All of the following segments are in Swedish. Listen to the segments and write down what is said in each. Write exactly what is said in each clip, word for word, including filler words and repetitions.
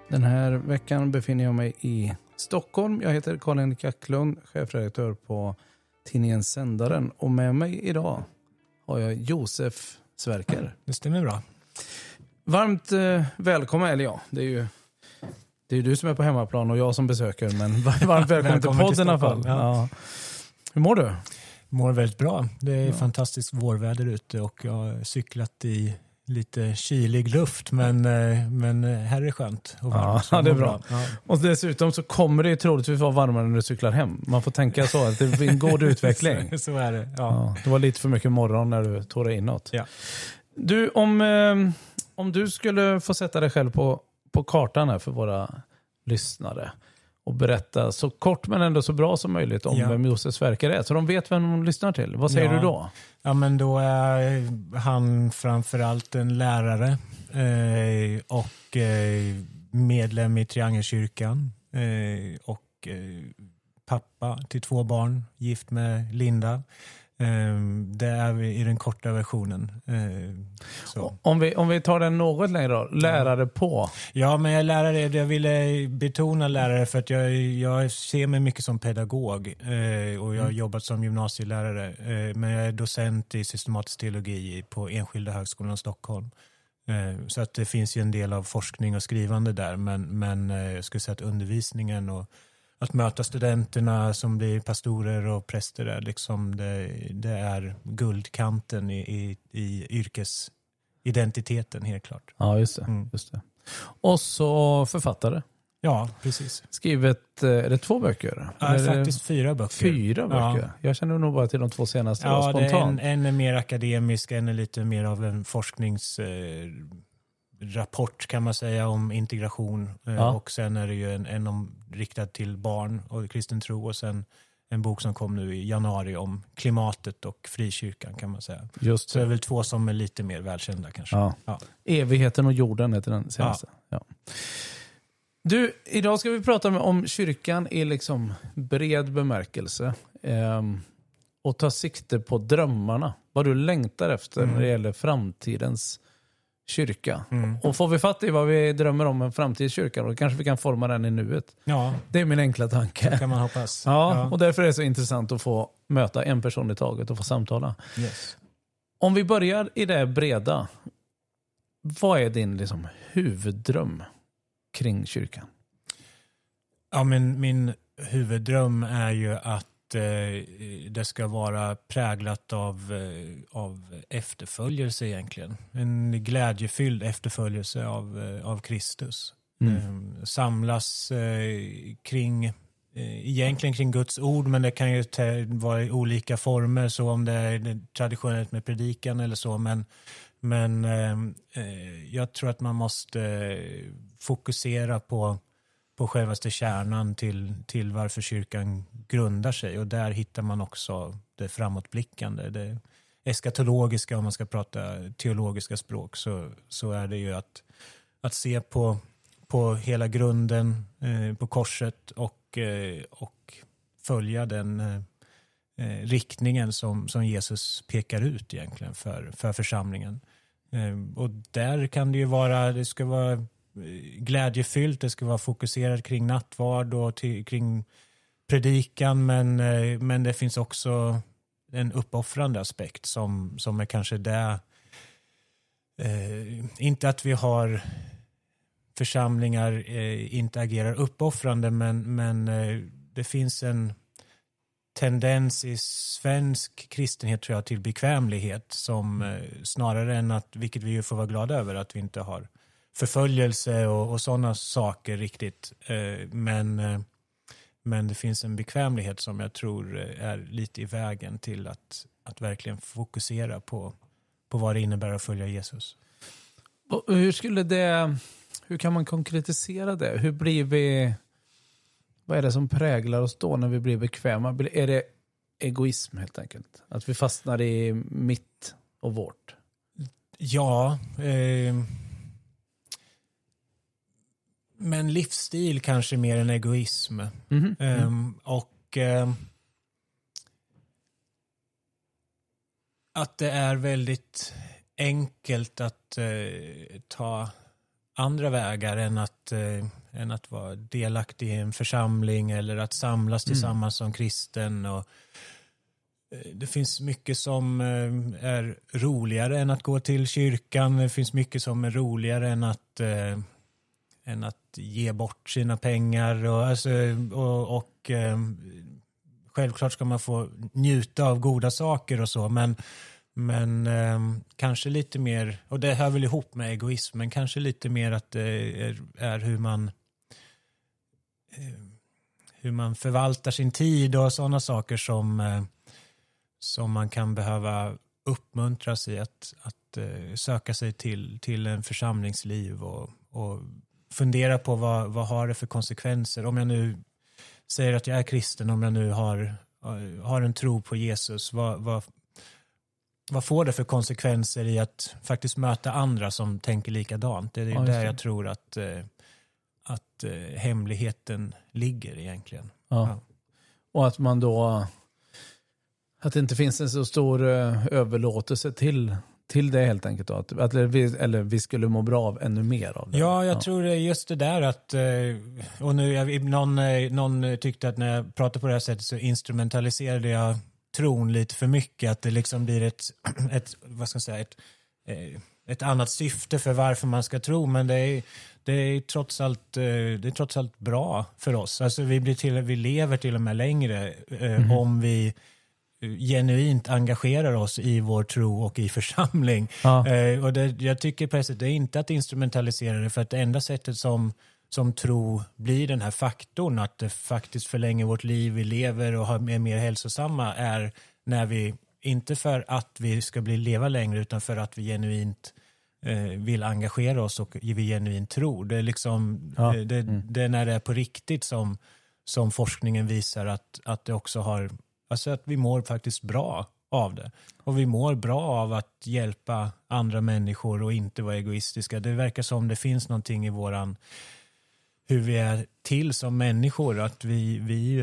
Den här veckan befinner jag mig i Stockholm. Jag heter Karl-Henrik Jacklund, chefredaktör på tidningen Sändaren. Och med mig idag har jag Josef Sverker. Det stämmer bra. Varmt eh, välkommen, eller ja, det är ju det är du som är på hemmaplan och jag som besöker. Men varmt välkommen till podden i alla fall. Ja. Ja. Hur mår du? Mår väldigt bra. Det är ja. fantastiskt vårväder ute och jag har cyklat i lite kylig luft, men, men här är det skönt och varmt. Ja, det är bra. Ja. Och dessutom så kommer det ju troligtvis vara varmare när du cyklar hem. Man får tänka så, att det är en god utveckling. så, så är det. Ja. Ja, det var lite för mycket morgon när du tog dig inåt. Ja. Du, om, eh, om du skulle få sätta dig själv på, på kartan här för våra lyssnare och berätta så kort men ändå så bra som möjligt om ja. vem Josef Sverker är. Så de vet vem de lyssnar till. Vad säger ja. du då? Ja, men då är han framförallt en lärare eh, och eh, medlem i Triangelkyrkan eh, och eh, pappa till två barn, gift med Linda. Det är vi i den korta versionen. Så. Om, vi, om vi tar den något längre då, lärare på. Ja, men jag är lärare, jag ville betona lärare för att jag, jag ser mig mycket som pedagog och jag har jobbat som gymnasielärare, men jag är docent i systematisk teologi på Enskilda högskolan i Stockholm. Så att det finns ju en del av forskning och skrivande där, men, men jag skulle säga att undervisningen och att möta studenterna som blir pastorer och präster där, liksom det, det är guldkanten i, i, i yrkesidentiteten, helt klart. Ja, just det, mm. just det. Och så författare. Ja, precis. Skrivit, är det två böcker? Ja, är faktiskt fyra böcker. Fyra böcker? Ja. Jag känner nog bara till de två senaste. Ja, det är en, en är mer akademisk, en är lite mer av en forsknings... Eh, rapport kan man säga om integration ja. och sen är det ju en, en om, riktad till barn och kristen tro och sen en bok som kom nu i januari om klimatet och frikyrkan kan man säga. Just det. Så det är väl två som är lite mer välkända kanske. Ja. Ja. Evigheten och jorden heter den senaste. Ja. Ja. Du, idag ska vi prata med, om kyrkan i liksom bred bemärkelse ehm, och ta sikte på drömmarna. Vad du längtar efter mm. när det gäller framtidens kyrka. Mm. Och får vi fatt i vad vi drömmer om en framtidskyrka, då kanske vi kan forma den i nuet. Ja. Det är min enkla tanke. Det kan man hoppas. Ja, ja, och därför är det så intressant att få möta en person i taget och få samtala. Yes. Om vi börjar i det breda, vad är din liksom huvuddröm kring kyrkan? Ja, men min huvuddröm är ju att det ska vara präglat av, av efterföljelse egentligen. En glädjefylld efterföljelse av, av Kristus. Mm. Samlas kring, egentligen kring Guds ord, men det kan ju vara i olika former, så om det är traditionellt med predikan eller så, men, men jag tror att man måste fokusera på på självaste kärnan till, till varför kyrkan grundar sig. Och där hittar man också det framåtblickande. Det eskatologiska, om man ska prata teologiska språk, så, så är det ju att, att se på, på hela grunden eh, på korset och, eh, och följa den eh, riktningen som, som Jesus pekar ut egentligen för, för församlingen. Eh, och där kan det ju vara, det ska vara glädjefyllt, det ska vara fokuserat kring nattvard och till, kring predikan, men, men det finns också en uppoffrande aspekt som, som är kanske det, eh, inte att vi har församlingar eh, inte agerar uppoffrande, men, men eh, det finns en tendens i svensk kristenhet, tror jag, till bekvämlighet som eh, snarare än att, vilket vi ju får vara glada över, att vi inte har förföljelse och, och sådana saker riktigt. Eh, men, eh, men det finns en bekvämlighet som jag tror är lite i vägen till att, att verkligen fokusera på, på vad det innebär att följa Jesus. Och hur skulle det, hur kan man konkretisera det? Hur blir vi, vad är det som präglar oss då när vi blir bekväma? Är det egoism helt enkelt? Att vi fastnar i mitt och vårt? Ja, eh, men livsstil kanske mer än egoism. Mm-hmm. Mm. Um, och um, att det är väldigt enkelt att uh, ta andra vägar än att, eh, än att vara delaktig i en församling eller att samlas tillsammans mm. som kristen. Och, eh, det finns mycket som eh, är roligare än att gå till kyrkan. Det finns mycket som är roligare än att, eh, än att ge bort sina pengar. Och, alltså, och, och eh, självklart ska man få njuta av goda saker och så, men Men eh, kanske lite mer, och det hör väl ihop med egoism, men kanske lite mer att det är, är hur man eh, hur man förvaltar sin tid och sådana saker som, eh, som man kan behöva uppmuntras i att, att eh, söka sig till, till en församlingsliv och, och fundera på vad, vad har det för konsekvenser. Om jag nu säger att jag är kristen, om jag nu har, har en tro på Jesus, vad, vad Vad får det för konsekvenser i att faktiskt möta andra som tänker likadant? Det är ja, där jag tror att, att hemligheten ligger egentligen. Ja. Ja. Och att man då, att det inte finns en så stor överlåtelse till, till det helt enkelt. Då. Att, att vi, eller vi skulle må bra av ännu mer av det. Ja, jag ja. tror det är just det där att, och nu någon, någon tyckte att när jag pratar på det här sättet så instrumentaliserade jag tron lite för mycket, att det liksom blir ett, ett vad ska jag säga, ett, ett annat syfte för varför man ska tro, men det är, det är trots allt det är trots allt bra för oss. Alltså vi blir till, vi lever till och med längre mm. om vi genuint engagerar oss i vår tro och i församling. Ja. Och det, jag tycker precis det är inte att instrumentalisera det, för att det enda sättet som som tro blir den här faktorn att det faktiskt förlänger vårt liv, vi lever och är mer hälsosamma, är när vi, inte för att vi ska bli leva längre, utan för att vi genuint eh, vill engagera oss och vi genuint tror. Det är liksom ja. det, mm. det är när det är på riktigt som, som forskningen visar att, att det också har, alltså att vi mår faktiskt bra av det. Och vi mår bra av att hjälpa andra människor och inte vara egoistiska. Det verkar som det finns någonting i våran, hur vi är till som människor, att vi, vi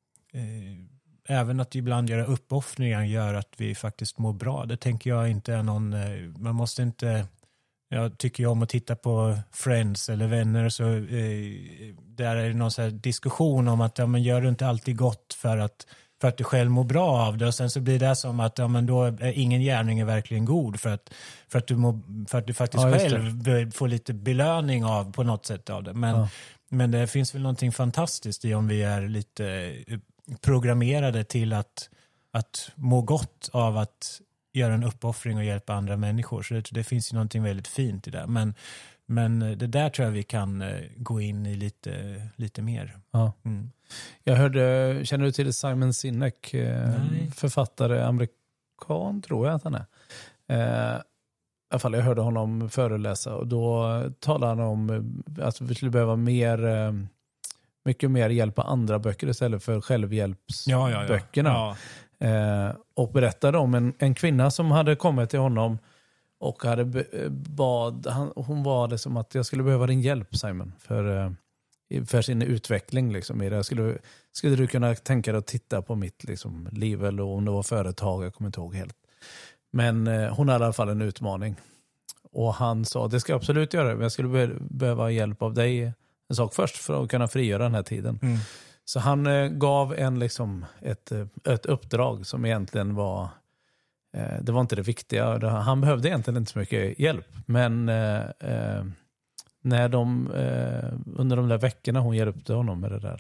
eh, även att ibland göra uppoffringar gör att vi faktiskt mår bra. Det tänker jag inte är någon, eh, man måste inte, jag tycker ju om att titta på Friends eller Vänner, så eh, där är det någon så här diskussion om att ja, men gör du inte alltid gott för att för att du själv mår bra av det, och sen så blir det som att ja, men då är ingen gärning är verkligen god för att, för att, du, må, för att du faktiskt ja, själv får lite belöning av på något sätt av det. Men, ja. men det finns väl någonting fantastiskt i om vi är lite programmerade till att, att må gott av att göra en uppoffring och hjälpa andra människor. Så det, det finns ju någonting väldigt fint i det. Men, men det där tror jag vi kan gå in i lite, lite mer. Ja. Mm. Jag hörde, känner du till Simon Sinek, Nej. författare, amerikan tror jag att han är. Eh, I alla fall jag hörde honom föreläsa, och då talade han om att vi skulle behöva mer, mycket mer hjälpa andra böcker istället för självhjälpsböckerna. Ja, ja, ja. Eh, och berättade om en, en kvinna som hade kommit till honom och hade bad, han, hon var det som att jag skulle behöva din hjälp, Simon, för för sin utveckling liksom i det. Skulle, skulle du kunna tänka dig att titta på mitt liksom, liv, eller om det var företag, jag kommer inte ihåg helt. Men eh, hon hade i alla fall en utmaning. Och han sa, det ska jag absolut göra, men jag skulle be- behöva hjälp av dig en sak först för att kunna frigöra den här tiden. Mm. Så han eh, gav en liksom ett, ett uppdrag som egentligen var, eh, det var inte det viktiga. Han behövde egentligen inte så mycket hjälp, men eh, eh, när de, eh, under de där veckorna hon hjälpte honom med det där,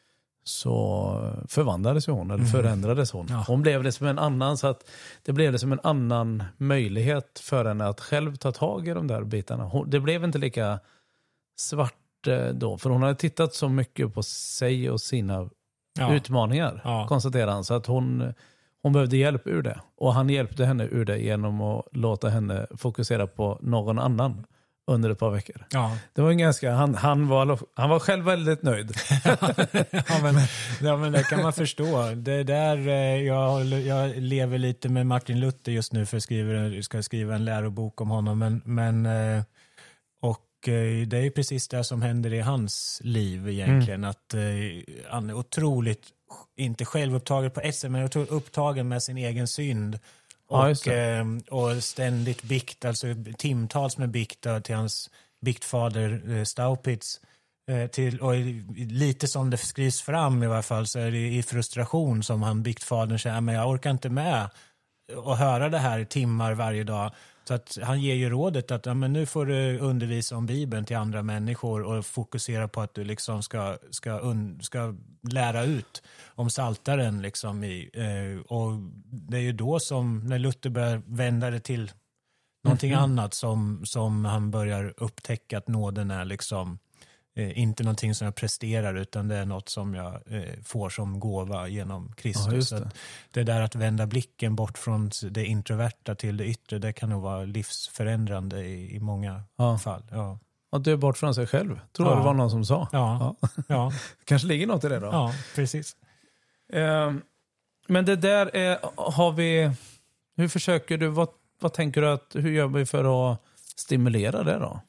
så förvandlades hon, eller förändrades hon. Ja. Hon blev det som en annan, så att det blev det som en annan möjlighet för henne att själv ta tag i de där bitarna. Hon, det blev inte lika svart eh, då, för hon hade tittat så mycket på sig och sina ja. utmaningar, ja. konstaterade han, så att hon, hon behövde hjälp ur det. Och han hjälpte henne ur det genom att låta henne fokusera på någon annan under ett par veckor. Ja. Det var en ganska, han, han, var, han var själv väldigt nöjd. ja, men, ja, men det kan man förstå. Det där, jag, jag lever lite med Martin Luther just nu, för jag skriver, ska skriva en lärobok om honom. Men, men, och det är precis det som händer i hans liv egentligen. Mm. Att han är otroligt, inte självupptagen på S M, men otroligt upptagen med sin egen synd. Och, ja, och ständigt bikt, alltså timtals med bikt till hans biktfader eh, Staupitz eh, till, och lite som det skrivs fram i varje fall, så är det i frustration som han biktfadern säger, men jag orkar inte med och höra det här timmar varje dag. Så att han ger ju rådet att ja, men nu får du undervisa om Bibeln till andra människor och fokusera på att du liksom ska, ska, un, ska lära ut om Psaltaren. Liksom i, eh, och det är ju då som, när Luther börjar vända det till någonting mm-hmm. annat, som, som han börjar upptäcka att nåden är liksom Eh, inte någonting som jag presterar, utan det är något som jag eh, får som gåva genom Kristus. Ja, det. det där att vända blicken bort från det introverta till det yttre, det kan nog vara livsförändrande i, i många ja. fall. Ja. Att dö bort från sig själv, tror jag ja. det var någon som sa. Ja. Ja. Ja. Kanske ligger något i det då. Ja, precis. Eh, men det där är, har vi, hur försöker du, vad, vad tänker du att, hur gör vi för att stimulera det då?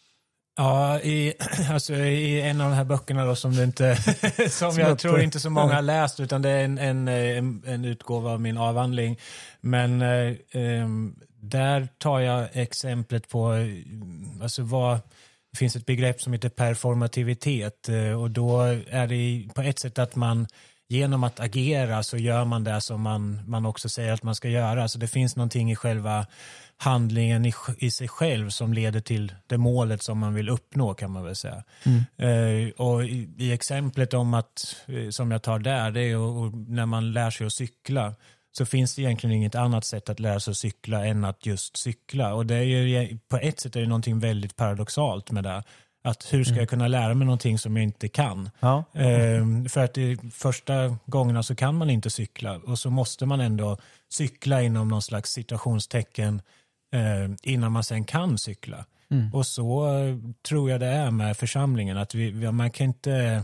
Ja, i, alltså i en av de här böckerna då, som, det inte, som, som jag tror inte så många har läst, utan det är en, en, en, en utgåva av min avhandling. Men eh, där tar jag exemplet på, alltså vad, det finns ett begrepp som heter performativitet, och då är det på ett sätt att man genom att agera så gör man det som man, man också säger att man ska göra. Så det finns någonting i själva handlingen i, i sig själv som leder till det målet som man vill uppnå, kan man väl säga. Mm. Eh, och i, i exemplet om att, som jag tar där, det är och, och när man lär sig att cykla, så finns det egentligen inget annat sätt att lära sig att cykla än att just cykla. Och det är ju, på ett sätt är det någonting väldigt paradoxalt med det. Att hur ska jag kunna lära mig någonting som jag inte kan? Ja. Ehm, för att i första gångerna så kan man inte cykla. Och så måste man ändå cykla inom någon slags situationstecken eh, innan man sen kan cykla. Mm. Och så eh, tror jag det är med församlingen. Att vi, man kan inte...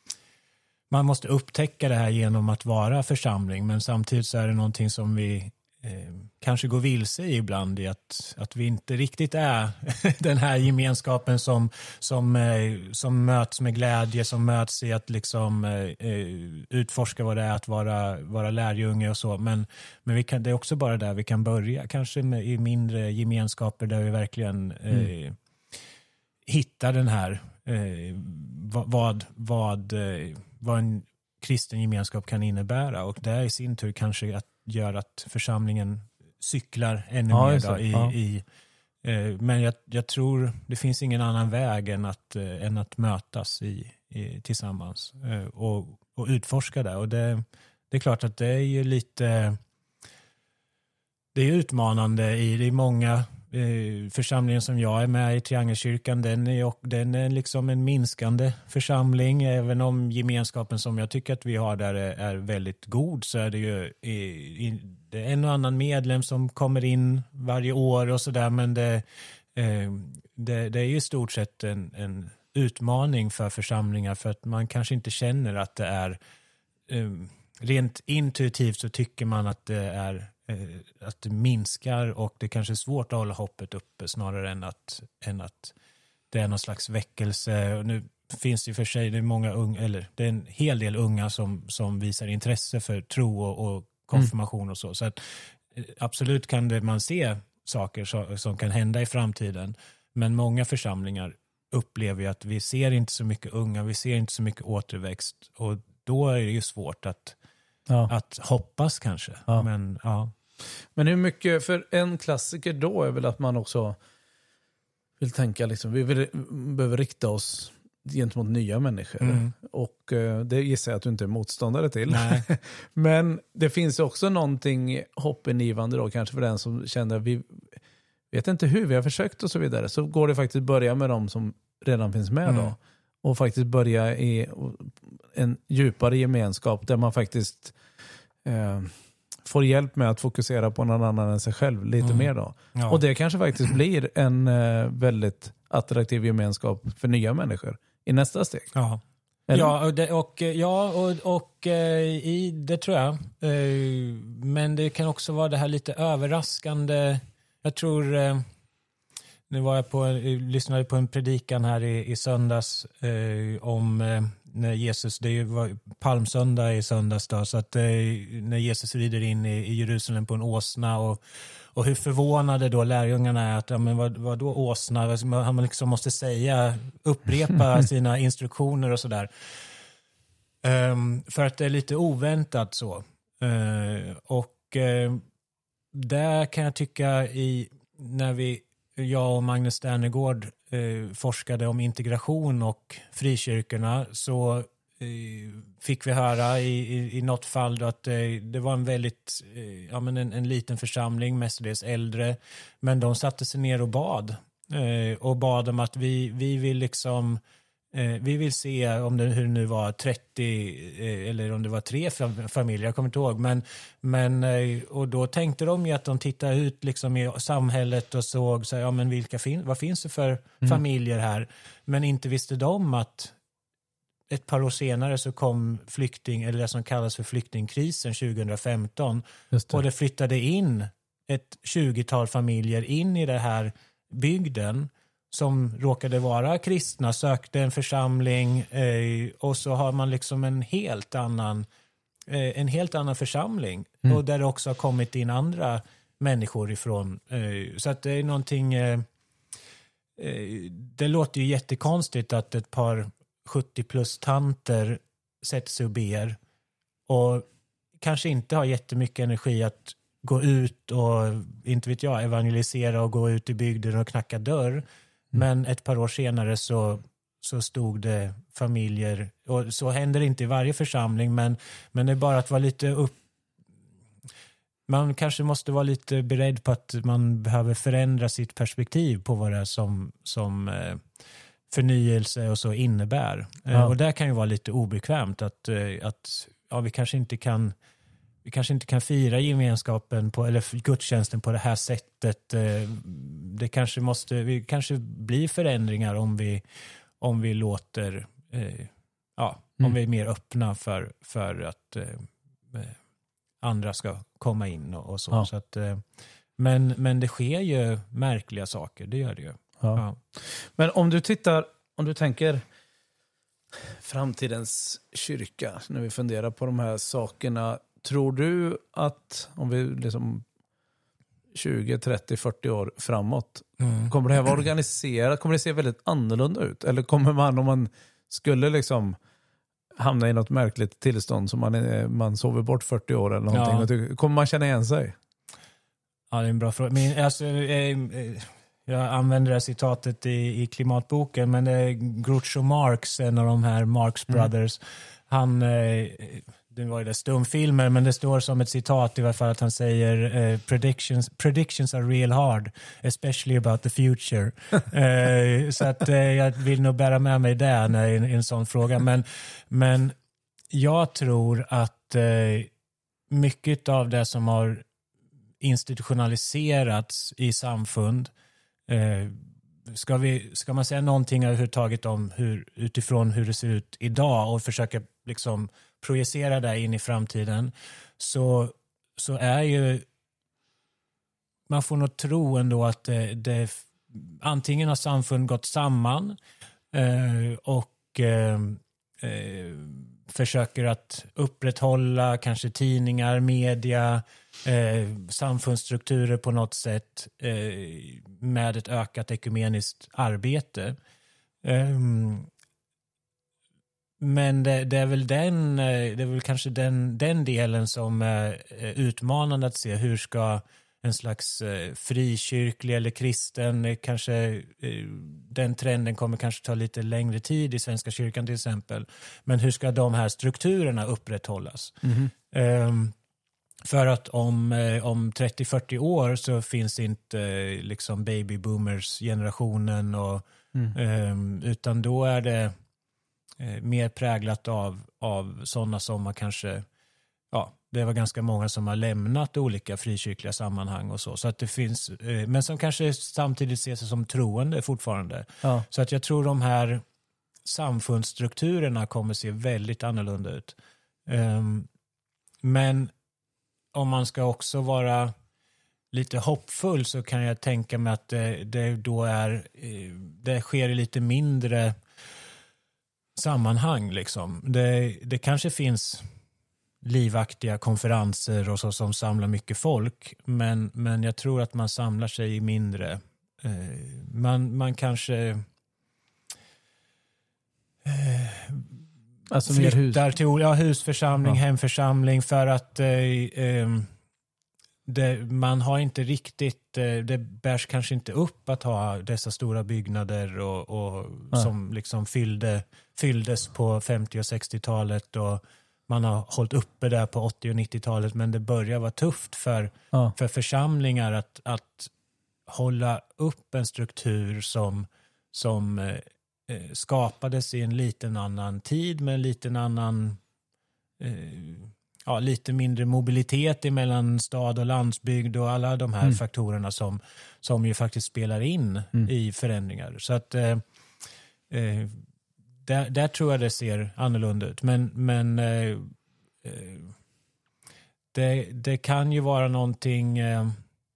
Man måste upptäcka det här genom att vara församling. Men samtidigt så är det någonting som vi... Eh, kanske går vilse ibland i att, att vi inte riktigt är den här gemenskapen som, som, eh, som möts med glädje, som möts i att liksom, eh, utforska vad det är att vara, vara lärjunge och så. Men, men vi kan, det är också bara där vi kan börja, kanske med, i mindre gemenskaper där vi verkligen eh, mm. hittar den här eh, vad, vad, eh, vad en kristen gemenskap kan innebära, och det är i sin tur kanske att gör att församlingen cyklar ännu ja, mer då, i, ja. i eh, men jag, jag tror det finns ingen annan väg än att, eh, än att mötas i, i, tillsammans eh, och, och utforska det. Och det, det är klart att det är ju lite det är utmanande i det är många eh, församlingen som jag är med i, Triangelkyrkan, den är, den är liksom en minskande församling. Även om gemenskapen som jag tycker att vi har där är, är väldigt god, så är det ju i, i, det är en och annan medlem som kommer in varje år och sådär, men det, eh, det, det är ju i stort sett en, en utmaning för församlingar, för att man kanske inte känner att det är eh, rent intuitivt så tycker man att det är att det minskar, och det kanske är svårt att hålla hoppet uppe snarare än att, än att det är någon slags väckelse. Och nu finns det ju för sig det är många unga, eller det är en hel del unga som, som visar intresse för tro och, och konfirmation mm. och så. Så att, absolut kan det, man se saker så, som kan hända i framtiden, men många församlingar upplever ju att vi ser inte så mycket unga, vi ser inte så mycket återväxt, och då är det ju svårt att Ja. Att hoppas kanske. Ja. Men, ja. Men hur mycket, för en klassiker då är väl att man också vill tänka liksom, vi vill, behöver rikta oss gentemot nya människor. Mm. Och uh, det gissar jag att du inte är motståndare till. Nej. Men det finns också någonting hoppingivande då, kanske för den som känner vi vet inte hur vi har försökt och så vidare. Så går det faktiskt börja med dem som redan finns med mm. då. Och faktiskt börja i en djupare gemenskap där man faktiskt eh, får hjälp med att fokusera på någon annan än sig själv lite mm. mer då. Ja. Och det kanske faktiskt blir en eh, väldigt attraktiv gemenskap för nya människor i nästa steg. Ja, ja, och, det, och, ja och, och eh, i, det tror jag. Eh, men det kan också vara det här lite överraskande. Jag tror... Eh, Nu var jag på, lyssnade på en predikan här i, i söndags eh, om eh, när Jesus, det var palmsöndag i söndags då, så att eh, när Jesus rider in i, i Jerusalem på en åsna och, och hur förvånade då lärjungarna är att, ja, men vad, vad då åsna? Han liksom måste säga, upprepa sina instruktioner och sådär. Um, för att det är lite oväntat så. Uh, och uh, där kan jag tycka i, när vi, jag och Magnus Sternegård uh, forskade om integration och frikyrkorna, så uh, fick vi höra i, i, i något fall då att uh, det var en väldigt, uh, ja, men en, en liten församling, mestadels äldre, men de satte sig ner och bad. Uh, och bad om att vi, vi vill liksom vi vill se om det, hur det nu var trettio eller om det var tre familjer, jag kommer inte ihåg. Men, men, och då tänkte de ju att de tittade ut liksom i samhället och såg så här, ja, men vilka fin- vad finns det för mm. familjer här? Men inte visste de att ett par år senare så kom flykting, eller det som kallas för flyktingkrisen tjugohundrafemton. Just det. Och det flyttade in ett tjugotal familjer in i det här bygden som råkade vara kristna, sökte en församling eh, och så har man liksom en helt annan eh, en helt annan församling mm. och där det också har kommit in andra människor ifrån. Eh, så att det är någonting eh, eh, det låter ju jättekonstigt att ett par sjuttio plus tanter sätter sig och ber och kanske inte har jättemycket energi att gå ut och, inte vet jag, evangelisera och gå ut i bygden och knacka dörr. Men ett par år senare så, så stod det familjer, och så händer det inte i varje församling, men, men det är bara att vara lite upp... Man kanske måste vara lite beredd på att man behöver förändra sitt perspektiv på vad det är som, som eh, förnyelse och så innebär. Ja. Eh, och där kan ju vara lite obekvämt att, eh, att ja, vi kanske inte kan... Vi kanske inte kan fira gemenskapen på, eller gudstjänsten på det här sättet. Det kanske måste, vi kanske blir förändringar om vi, om vi låter, eh, ja, mm. om vi är mer öppna för, för att eh, andra ska komma in och, och så. Ja. Så att, eh, men, men det sker ju märkliga saker, det gör det ju. Ja. Ja. Men om du tittar, om du tänker framtidens kyrka, när vi funderar på de här sakerna, tror du att om vi liksom tjugo, trettio, fyrtio år framåt, mm. kommer det här vara organiserat? Kommer det se väldigt annorlunda ut? Eller kommer man, om man skulle liksom hamna i något märkligt tillstånd som man, man sover bort fyrtio år eller någonting, ja. Kommer man känna igen sig? Ja, det är en bra fråga. Men, alltså, eh, jag använder det här citatet i, i klimatboken, men det är Groucho Marx, en av de här Marx Brothers, mm. han... Eh, det var ju det stumfilmer, men det står som ett citat i alla fall att han säger uh, predictions, predictions are real hard, especially about the future. uh, så att uh, jag vill nog bära med mig det när, i, i en sån fråga. Men, men jag tror att uh, mycket av det som har institutionaliserats i samfund, uh, ska, vi, ska man säga någonting överhuvudtaget om hur, utifrån hur det ser ut idag och försöka liksom projicera det in i framtiden, så, så är ju, man får nog tro ändå att det, det antingen har samfund gått samman eh, och eh, eh, försöker att upprätthålla kanske tidningar, media, eh, samfundsstrukturer på något sätt eh, med ett ökat ekumeniskt arbete. Eh, Men det, det är väl den, det är väl kanske den, den delen som är utmanande att se. Hur ska en slags frikyrklig eller kristen, kanske den trenden kommer kanske ta lite längre tid i Svenska kyrkan till exempel. Men hur ska de här strukturerna upprätthållas? Mm. Um, för att om, om trettio till fyrtio år så finns inte liksom baby boomers generationen och, mm. um, utan då är det Eh, mer präglat av, av sådana som man kanske, ja, det var ganska många som har lämnat olika frikyrkliga sammanhang och så. Så att det finns, eh, men som kanske samtidigt ser sig som troende fortfarande. Ja. Så att jag tror de här samfundsstrukturerna kommer se väldigt annorlunda ut. Um, men om man ska också vara lite hoppfull så kan jag tänka mig att det, det då är, det sker lite mindre sammanhang liksom. Det, det kanske finns livaktiga konferenser och så som samlar mycket folk, men, men jag tror att man samlar sig i mindre. Eh, man, man kanske eh, alltså flyttar mer hus. till ja, husförsamling, Ja. hemförsamling för att eh, eh, det, man har inte riktigt, eh, det bärs kanske inte upp att ha dessa stora byggnader och, och som liksom fyllde, fylldes på femtio- och sextiotalet och man har hållit uppe där på åttio- och nittiotalet, men det börjar vara tufft för, Ja. för församlingar att, att hålla upp en struktur som, som eh, skapades i en liten annan tid med en liten annan eh, ja, lite mindre mobilitet mellan stad och landsbygd och alla de här mm. faktorerna som, som ju faktiskt spelar in mm. i förändringar. Så att eh, eh, där, där tror jag det ser annorlunda ut. Men, men eh, eh, det, det kan ju vara någonting eh,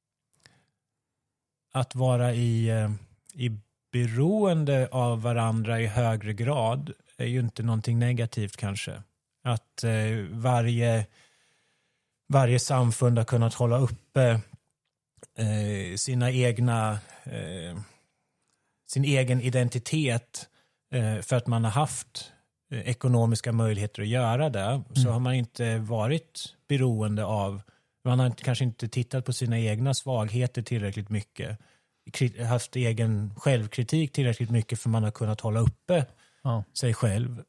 att vara i, eh, i beroende av varandra i högre grad är ju inte någonting negativt kanske. Att eh, varje, varje samfund har kunnat hålla uppe eh, sina egna, eh, sin egen identitet eh, för att man har haft eh, ekonomiska möjligheter att göra det. Mm. Så har man inte varit beroende av, man har kanske inte tittat på sina egna svagheter tillräckligt mycket, haft egen självkritik tillräckligt mycket för man har kunnat hålla uppe ja. sig själv.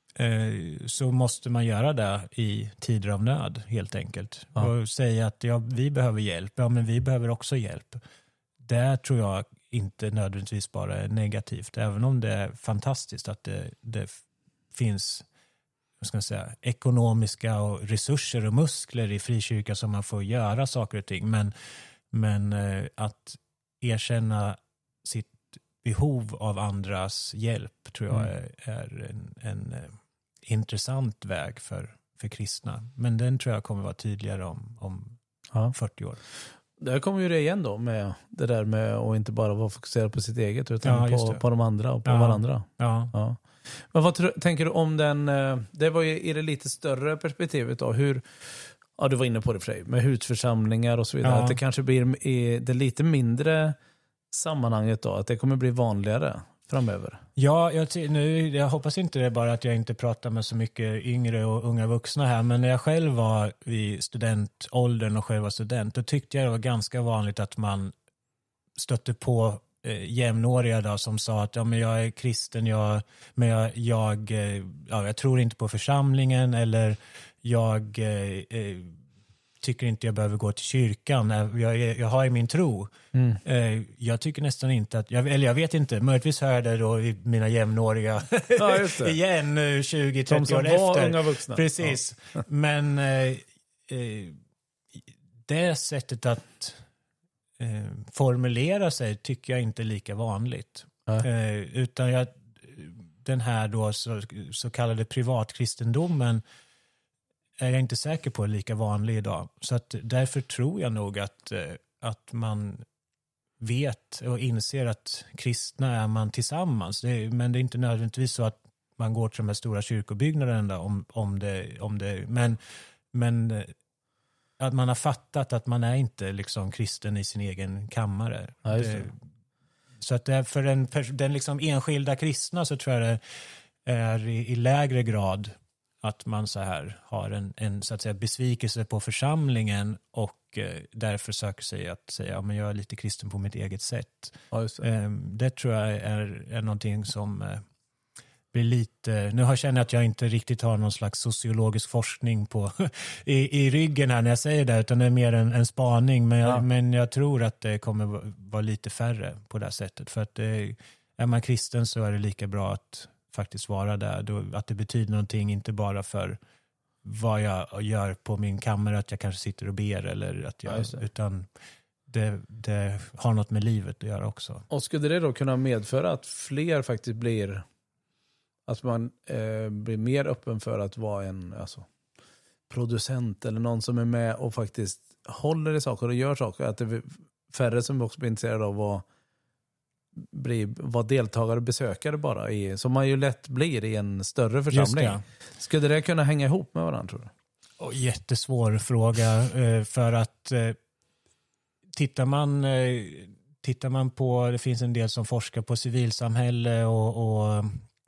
Så måste man göra det i tider av nöd helt enkelt. Ja. Och säga att ja, vi behöver hjälp, ja men vi behöver också hjälp. Det tror jag inte nödvändigtvis bara är negativt, även om det är fantastiskt att det, det finns, vad ska man säga, ekonomiska och resurser och muskler i frikyrka som man får göra saker och ting. Men, men att erkänna sitt behov av andras hjälp tror jag mm. är, är en, en intressant väg för, för kristna. Men den tror jag kommer vara tydligare om, om ja. fyrtio år. Där kommer ju det igen då med det där med att inte bara vara fokuserad på sitt eget utan ja, på, på de andra och på ja. varandra. Ja. Ja. Men vad tr- tänker du om den, det var ju i det lite större perspektivet då, hur, ja du var inne på det för dig, med husförsamlingar och så vidare, ja. att det kanske blir i det lite mindre sammanhanget då, att det kommer bli vanligare framöver. Ja, jag, nu, jag hoppas inte det är bara att jag inte pratar med så mycket yngre och unga vuxna här, men när jag själv var i studentåldern och själv var student, då tyckte jag det var ganska vanligt att man stötte på eh, jämnåriga då, som sa att ja, men jag är kristen, jag, men jag, jag, eh, ja, jag tror inte på församlingen, eller jag eh, eh, tycker inte jag behöver gå till kyrkan. Jag, jag har i min tro. Mm. Eh, jag tycker nästan inte att, jag, eller jag vet inte, möjligtvis hör jag det då i mina jämnåriga ja, just det. igen tjugo trettio år som efter. var unga vuxna. Precis. Ja. Men eh, eh, det sättet att eh, formulera sig tycker jag inte är lika vanligt. Ja. Eh, utan jag, den här då så, så kallade privatkristendomen är jag inte säker på är lika vanlig idag. Så att därför tror jag nog att, att man vet och inser att kristna är man tillsammans. Det är, men det är inte nödvändigtvis så att man går till de här stora kyrkobyggnaderna om, om det, om det men, men att man har fattat att man är inte liksom kristen i sin egen kammare. Ja, just det. Det, så att det är för den, den liksom enskilda kristna så tror jag det är i, i lägre grad att man så här har en, en så att säga besvikelse på församlingen och eh, därför söker sig att säga ja, men jag är lite kristen på mitt eget sätt. Ja, just det. Eh, det tror jag är, är någonting som eh, blir lite, nu har jag känner att jag inte riktigt har någon slags sociologisk forskning på i, i ryggen här när jag säger det, utan det är mer en, en spaning, men jag, ja. men jag tror att det kommer vara, vara lite färre på det här sättet, för att det, är man kristen så är det lika bra att faktiskt vara där. Då, att det betyder någonting, inte bara för vad jag gör på min kammare, att jag kanske sitter och ber, eller att jag, ja, utan det, det har något med livet att göra också. Och skulle det då kunna medföra att fler faktiskt blir, att man eh, blir mer öppen för att vara en alltså, producent eller någon som är med och faktiskt håller i saker och gör saker, att det är färre som också blir intresserade av vad bli, vara deltagare och besökare bara, i, som man ju lätt blir i en större församling. Det. Skulle det kunna hänga ihop med varandra, tror du? Oh, jättesvår fråga, för att tittar man, tittar man på, det finns en del som forskar på civilsamhälle och, och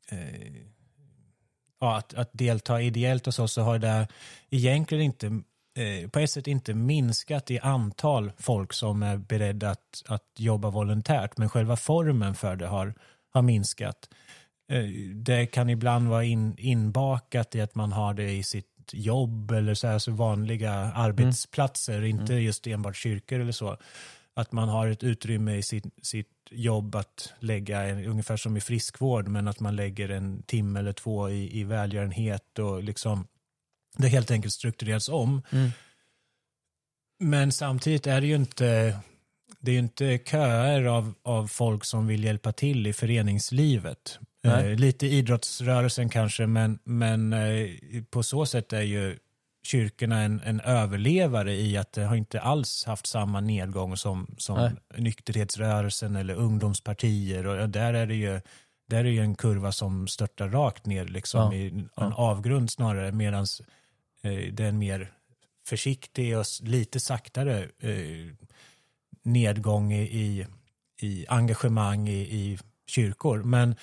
ja, att, att delta ideellt och så, så har det egentligen inte på ett sätt inte minskat i antal folk som är beredda att, att jobba volontärt, men själva formen för det har, har minskat. Det kan ibland vara in, inbakat i att man har det i sitt jobb eller så här, så vanliga arbetsplatser, mm. inte just enbart kyrkor eller så. Att man har ett utrymme i sitt, sitt jobb att lägga, en, ungefär som i friskvård, men att man lägger en timme eller två i, i välgörenhet och liksom det helt enkelt struktureras om. Mm. Men samtidigt är det ju inte, det är ju inte köer av, av folk som vill hjälpa till i föreningslivet. Eh, lite idrottsrörelsen kanske, men, men eh, på så sätt är ju kyrkorna en, en överlevare i att det har inte alls haft samma nedgång som, som nykterhetsrörelsen eller ungdomspartier. Och där är det ju, där är det ju en kurva som störtar rakt ner liksom, ja. i en ja. avgrund snarare, medan eh, det är en mer försiktig och lite saktare eh, nedgång i, i, i engagemang i, i kyrkor. Men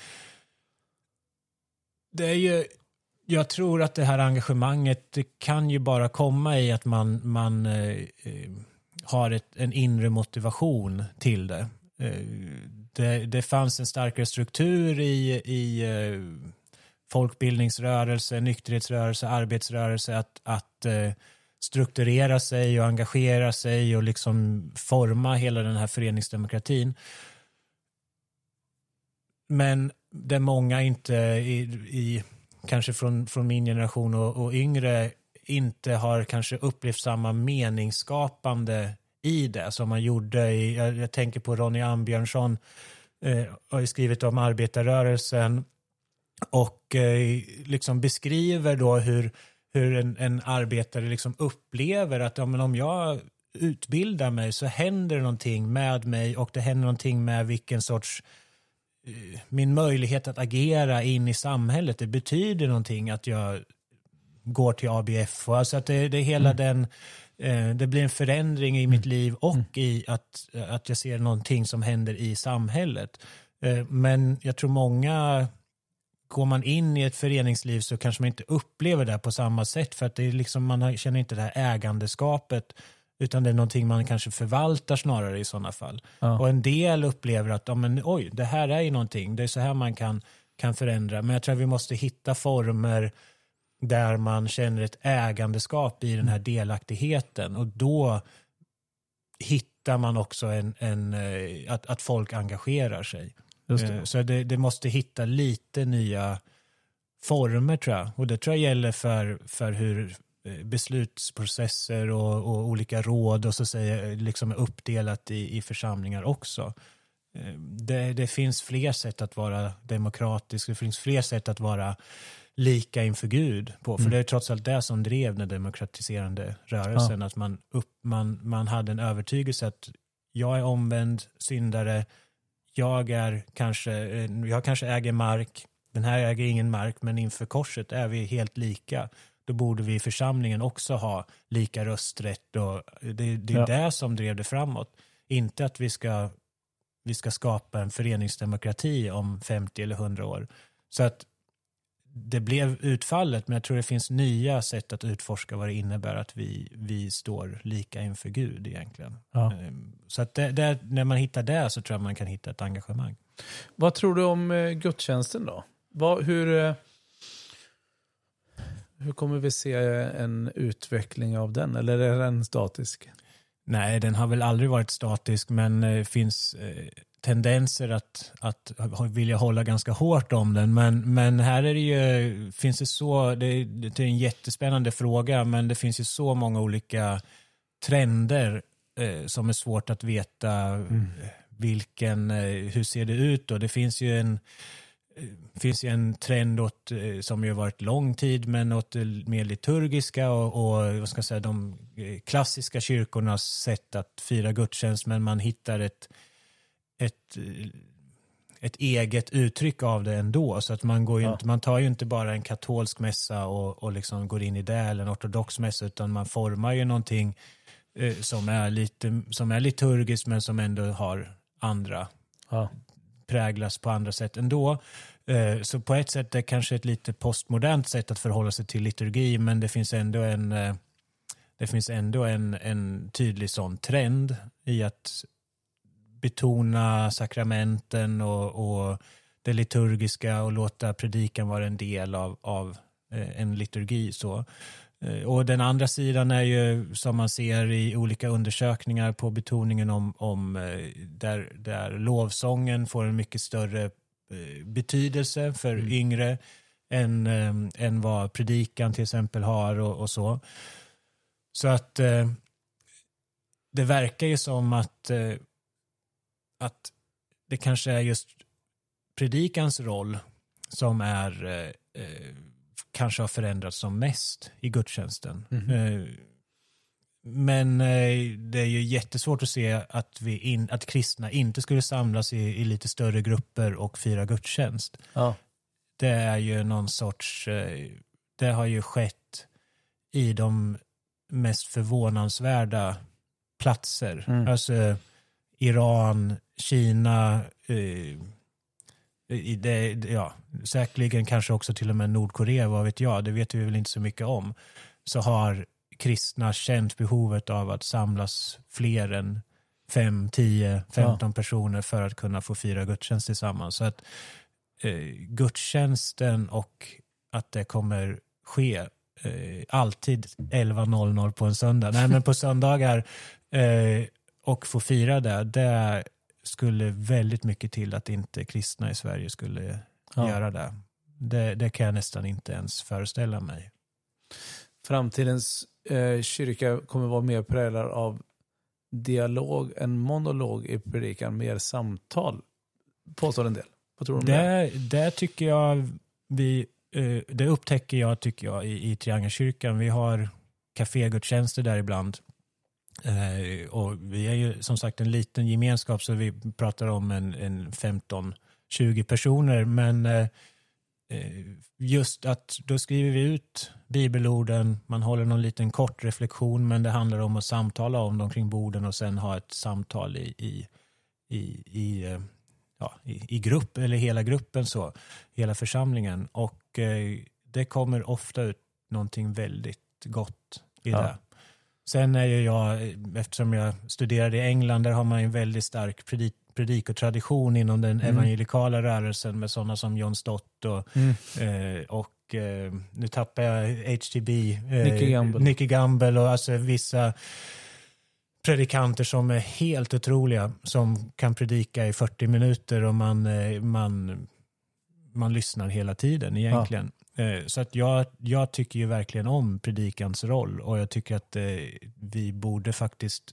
det är ju, jag tror att det här engagemanget, det kan ju bara komma i att man, man eh, har ett, en inre motivation till det. Eh, det. Det fanns en starkare struktur i, i eh, folkbildningsrörelse, nykterhetsrörelse, arbetsrörelse att, att eh, strukturera sig och engagera sig och liksom forma hela den här föreningsdemokratin. Men det många inte i, i kanske från, från min generation och, och yngre inte har kanske upplevt samma meningsskapande i det som man gjorde i, jag, jag tänker på Ronny Ambjörnsson eh, har skrivit om arbetarrörelsen och eh, liksom beskriver då hur, hur en, en arbetare liksom upplever att ja, men om jag utbildar mig så händer det någonting med mig och det händer någonting med vilken sorts min möjlighet att agera in i samhället. Det betyder någonting att jag går till A B F. Alltså att det, det är hela mm. den eh, det blir en förändring i mm. mitt liv och mm. i att, att jag ser någonting som händer i samhället. Eh, men jag tror många, går man in i ett föreningsliv så kanske man inte upplever det på samma sätt, för att det är liksom, man känner inte det här ägandeskapet, utan det är någonting man kanske förvaltar snarare i sådana fall. Ja. Och en del upplever att ja, men, oj, det här är ju någonting. Det är så här man kan, kan förändra. Men jag tror att vi måste hitta former där man känner ett ägandeskap i den här delaktigheten. Och då hittar man också en, en, att, att folk engagerar sig. Just det. Så det, det måste hitta lite nya former, tror jag. Och det tror jag gäller för, för hur beslutsprocesser och, och olika råd och så säger liksom är uppdelat i, i församlingar också. Det, det finns fler sätt att vara demokratisk, det finns fler sätt att vara lika inför Gud på, för mm. det är trots allt det som drev den demokratiserande rörelsen, ja. Att man, upp, man, man hade en övertygelse att jag är omvänd syndare, jag är kanske, jag kanske äger mark, den här äger ingen mark, men inför korset är vi helt lika. Då borde vi i församlingen också ha lika rösträtt, och det, det är ja. det som drev det framåt. Inte att vi ska, vi ska skapa en föreningsdemokrati om femtio eller hundra år. Så att det blev utfallet, men jag tror det finns nya sätt att utforska vad det innebär att vi, vi står lika inför Gud egentligen. Ja. Så att det, det, när man hittar det så tror jag man kan hitta ett engagemang. Vad tror du om eh, gudstjänsten då? Vad, hur... Eh... Hur kommer vi se en utveckling av den? Eller är den statisk? Nej, den har väl aldrig varit statisk, men det finns tendenser att, att vilja hålla ganska hårt om den. Men, men här är det ju, finns det så, det, det är en jättespännande fråga, men det finns ju så många olika trender eh, som är svårt att veta mm. vilken, eh, hur ser det ut då? Det finns ju en finns ju en trend åt, som ju varit lång tid, men åt det mer liturgiska och, och vad ska jag säga, de klassiska kyrkornas sätt att fira gudstjänst, men man hittar ett, ett ett eget uttryck av det ändå. Så att man, går ju ja. inte, man tar ju inte bara en katolsk mässa och, och liksom går in i det, eller en ortodox mässa, utan man formar ju någonting eh, som, är lite, som är liturgiskt men som ändå har andra, ja. präglas på andra sätt ändå. Eh, så på ett sätt är det kanske ett lite postmodernt sätt att förhålla sig till liturgi, men det finns ändå en, eh, det finns ändå en, en tydlig sån trend i att betona sakramenten och, och det liturgiska och låta predikan vara en del av, av eh, en liturgi. Så. Eh, och den andra sidan är ju, som man ser i olika undersökningar, på betoningen om, om eh, där, där lovsången får en mycket större eh, betydelse för mm. yngre än, eh, än vad predikan till exempel har och, och så. Så att eh, det verkar ju som att eh, att det kanske är just predikans roll som är eh, kanske har förändrats som mest i gudstjänsten. Mm. Eh, men eh, det är ju jättesvårt att se att, vi in, att kristna inte skulle samlas i, i lite större grupper och fira gudstjänst. Ja. Det är ju någon sorts, eh, det har ju skett i de mest förvånansvärda platser. Mm. Alltså Iran, Kina, eh, det, ja, säkerligen kanske också till och med Nordkorea, vad vet jag, det vet vi väl inte så mycket om, så har kristna känt behovet av att samlas fler än fem, tio, femton ja. personer för att kunna få fira gudstjänst tillsammans. Så att eh, gudstjänsten och att det kommer ske eh, alltid elva noll noll på en söndag. Nej, men på söndagar eh, och få fira det, det skulle väldigt mycket till att inte kristna i Sverige skulle ja. göra det. det. Det kan jag nästan inte ens föreställa mig. Framtidens eh, kyrka kommer vara mer präglad av dialog än monolog i predikan, mer samtal, påstår en del. Vad tror du om det? Det, det tycker jag vi, eh, det upptäcker jag tycker jag i, i Triangelkyrkan. Vi har kafégudstjänster där ibland. Eh, och vi är ju som sagt en liten gemenskap, så vi pratar om en, en femton tjugo personer, men eh, just att då skriver vi ut bibelorden, man håller någon liten kort reflektion, men det handlar om att samtala om dem kring borden och sen ha ett samtal i, i, i, i, ja, i, i grupp, eller hela gruppen, så hela församlingen, och eh, det kommer ofta ut någonting väldigt gott i ja. det. Sen är ju jag, eftersom jag studerade i England, där har man en väldigt stark predik, predikotradition inom den mm. evangelikala rörelsen med sådana som John Stott och, mm. eh, och eh, nu tappar jag H T B, eh, Nicky Gamble. Nicky Gamble och alltså vissa predikanter som är helt otroliga, som kan predika i fyrtio minuter och man, eh, man, man lyssnar hela tiden egentligen. Ja. Så att jag, jag tycker ju verkligen om predikans roll, och jag tycker att eh, vi borde faktiskt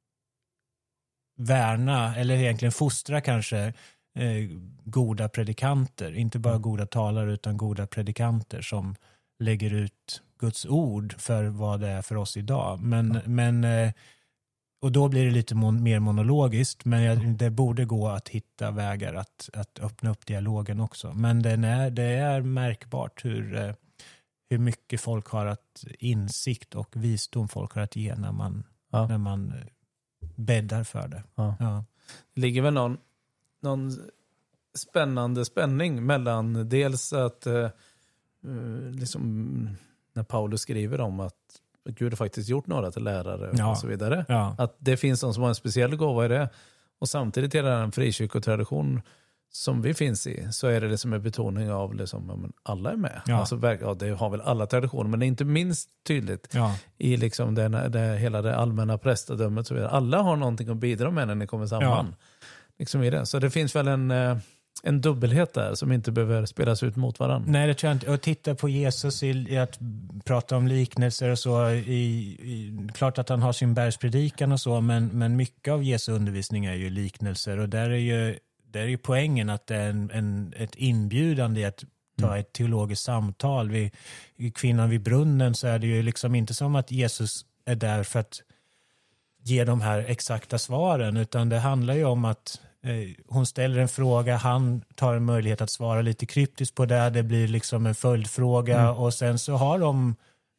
värna, eller egentligen fostra kanske, eh, goda predikanter. Inte bara goda talare utan goda predikanter som lägger ut Guds ord för vad det är för oss idag. Men, mm. men eh, och då blir det lite mon- mer monologiskt, men jag, det borde gå att hitta vägar att, att öppna upp dialogen också. Men den är, det är märkbart hur, hur mycket folk har att insikt och visdom folk har att ge när man, ja. när man bäddar för det. Ja. Ja. Det ligger väl någon, någon spännande spänning mellan dels att uh, liksom, när Paulus skriver om att Gud har faktiskt gjort några till lärare ja. och så vidare. Ja. Att det finns någon som har en speciell gåva i det. Och samtidigt i den frikyrkotradition som vi finns i, så är det liksom en betoning av liksom, ja, men alla är med. Ja. Alltså, ja, det har väl alla traditioner, men det är inte minst tydligt ja. i liksom det, det, hela det allmänna prästadömet och så vidare. Alla har någonting att bidra med när ni kommer samman. Ja. Liksom i det. Så det finns väl en... en dubbelhet där som inte behöver spelas ut mot varandra. Nej, det tror jag inte. Och titta på Jesus i, i att prata om liknelser och så. I, i, klart att han har sin bergspredikan och så, men, men mycket av Jesu undervisning är ju liknelser. Och där är ju, där är ju poängen att det är en, en, ett inbjudande i att ta mm. ett teologiskt samtal. Vid, i kvinnan vid brunnen så är det ju liksom inte som att Jesus är där för att ge de här exakta svaren, utan det handlar ju om att hon ställer en fråga, han tar en möjlighet att svara lite kryptiskt på det. Det blir liksom en följdfråga mm. och sen så har de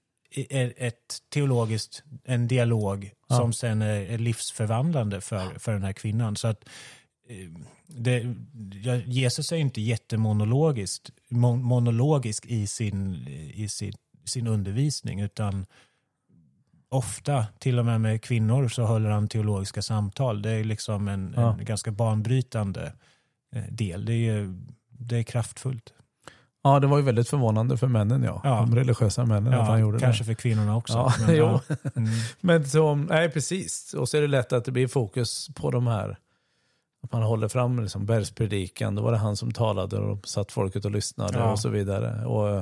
ett teologiskt, en dialog ja. som sen är livsförvandlande för, för den här kvinnan. Så att det, Jesus är inte jättemonologiskt monologisk i sin, i sin, sin undervisning, utan ofta, till och med med kvinnor, så håller han teologiska samtal. Det är liksom en, ja. en ganska banbrytande del. Det är, det är kraftfullt. Ja, det var ju väldigt förvånande för männen, ja. ja. De religiösa männen, ja, att han gjorde kanske det. för kvinnorna också. Ja, men, jo. Ja. Mm. Men så, nej precis. Och så är det lätt att det blir fokus på de här, att man håller fram liksom bergspredikan. Då var det han som talade och satt folket och lyssnade ja. och så vidare. Och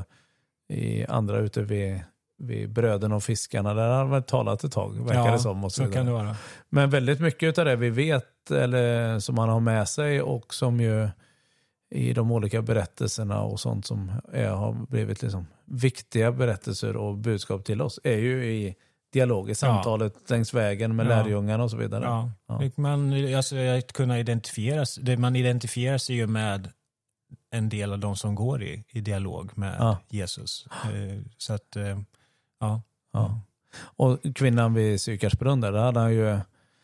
i andra ute vid, vid bröden och fiskarna, där har man talat ett tag, verkar ja, det som. Och så så kan det vara. Men väldigt mycket av det vi vet, eller som man har med sig och som ju i de olika berättelserna och sånt som är, har blivit liksom viktiga berättelser och budskap till oss, är ju i dialog, i samtalet ja. längs vägen med ja. lärjungarna och så vidare. Ja. Ja. Man, alltså, att kunna identifieras, det man identifierar sig ju med en del av de som går i, i dialog med ja. Jesus. Så att, ja. ja. Och kvinnan vid Sykarsbrunn där, där hade han ju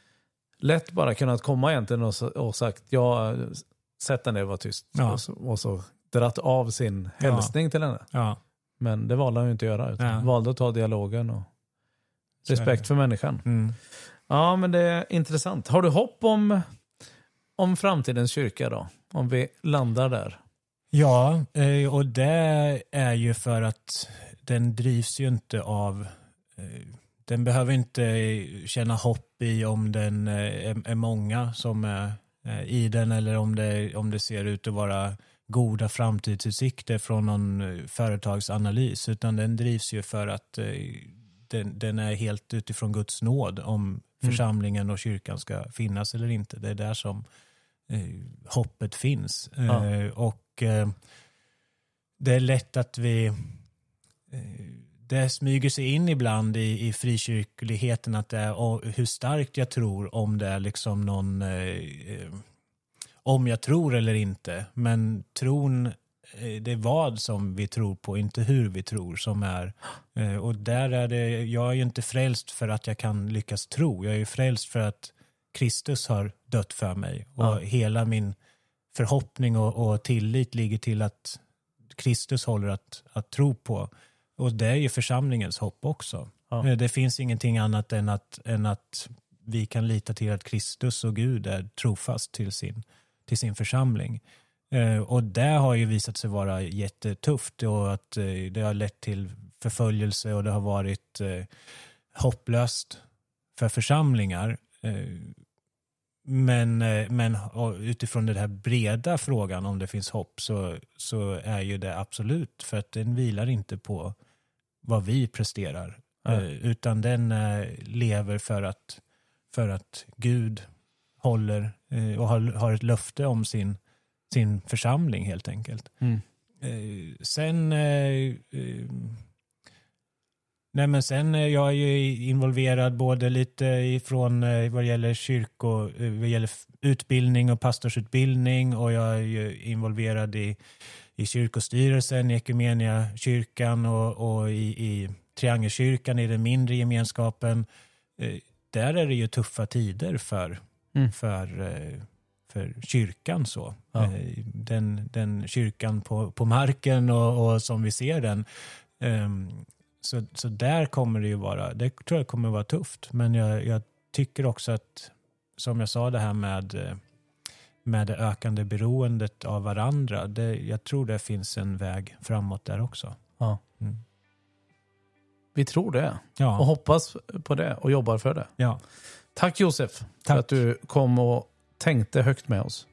lätt bara kunnat komma egentligen och, och sagt, ja, sätt den ner och var tyst. Ja. Och, så, och så dratt av sin hälsning ja. till henne. Ja. Men det valde han ju inte att göra. Utan ja. valde att ta dialogen och respekt för människan. Mm. Ja, men det är intressant. Har du hopp om, om framtidens kyrka då? Om vi landar där? Ja, och det är ju för att den drivs ju inte av... Den behöver inte känna hopp i om den är, är många som är i den, eller om det, om det ser ut att vara goda framtidsutsikter från någon företagsanalys, utan den drivs ju för att den, den är helt utifrån Guds nåd om församlingen och kyrkan ska finnas eller inte. Det är där som eh, hoppet finns. Ja. Eh, och eh, det är lätt att vi eh, det smyger sig in ibland i, i frikyrkligheten att det är och hur starkt jag tror, om det är liksom någon eh, om jag tror eller inte. Men tron, eh, det är vad som vi tror på, inte hur vi tror som är. Eh, och där är det, jag är ju inte frälst för att jag kan lyckas tro. Jag är ju frälst för att Kristus har dött för mig. Och ja. hela min förhoppning och, och tillit ligger till att Kristus håller att, att tro på. Och det är ju församlingens hopp också. Ja. Det finns ingenting annat än att, än att vi kan lita till att Kristus och Gud är trofast till sin, till sin församling. Eh, och det har ju visat sig vara jättetufft, och att eh, det har lett till förföljelse, och det har varit eh, hopplöst för församlingar. Eh, men eh, men utifrån den här breda frågan om det finns hopp, så, så är ju det absolut, för att den vilar inte på vad vi presterar. Mm. Eh, utan den eh, lever för att, för att Gud håller eh, och har, har ett löfte om sin, sin församling helt enkelt. Mm. Eh, sen eh, eh, nej men sen eh, jag är ju involverad både lite ifrån eh, vad gäller kyrko, eh, vad gäller utbildning och pastorsutbildning, och jag är ju involverad i i kyrkostyrelsen, i Ekumenia kyrkan och, och i, i Triangelkyrkan, i den mindre gemenskapen. Eh, där är det ju tuffa tider för, mm. för, eh, för kyrkan. Så. Ja. Eh, den, den kyrkan på, på marken och, och som vi ser den. Eh, så, så där kommer det ju vara, det tror jag kommer vara tufft. Men jag, jag tycker också att, som jag sa, det här med med det ökande beroendet av varandra. Det, jag tror det finns en väg framåt där också. Ja. Mm. Vi tror det. Ja. Och hoppas på det och jobbar för det. Ja. Tack Josef. Tack. För att du kom och tänkte högt med oss.